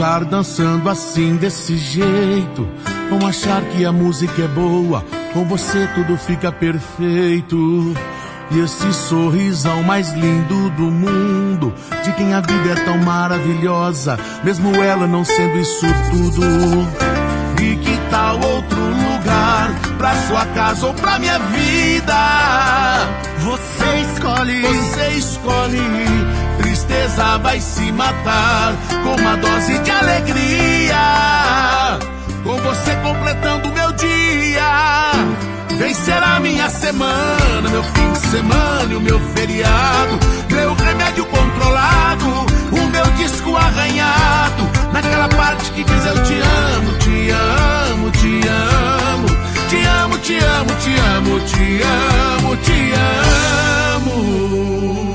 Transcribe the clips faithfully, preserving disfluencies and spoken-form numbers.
ficar dançando assim desse jeito, vão achar que a música é boa, com você tudo fica perfeito. E esse sorrisão mais lindo do mundo, de quem a vida é tão maravilhosa, mesmo ela não sendo isso tudo. E que tal outro lugar, pra sua casa ou pra minha vida? Você escolhe, você escolhe. Tristeza vai se matar com uma dose de alegria, com você completando meu dia. Vencer a minha semana, meu fim de semana e o meu feriado, meu remédio controlado, o meu disco arranhado, naquela parte que diz eu te amo, te amo, te amo, te amo, te amo, te amo, te amo, te amo.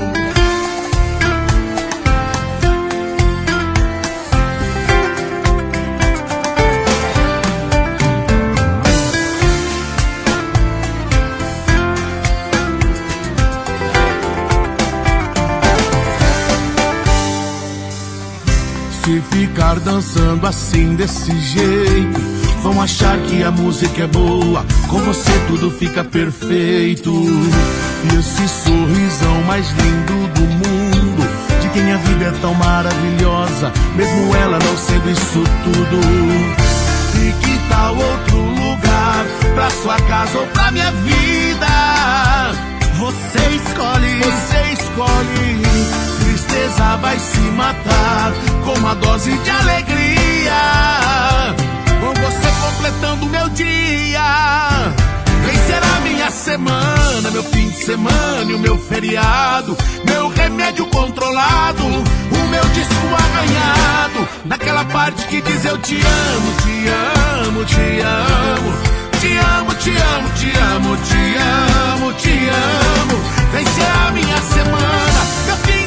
Se ficar dançando assim desse jeito, vão achar que a música é boa, com você tudo fica perfeito. E esse sorrisão mais lindo do mundo, de quem a vida é tão maravilhosa, mesmo ela não sendo isso tudo. E que tal outro lugar, pra sua casa ou pra minha vida? Você escolhe, você escolhe. Tristeza vai se matar com uma dose de alegria, com você completando meu dia. Vencer a minha semana, meu fim de semana e o meu feriado, meu remédio controlado, o meu disco arranhado, naquela parte que diz eu te amo, te amo, te amo, te amo, te amo, te amo, te amo, te amo. Vencer a minha semana, meu fim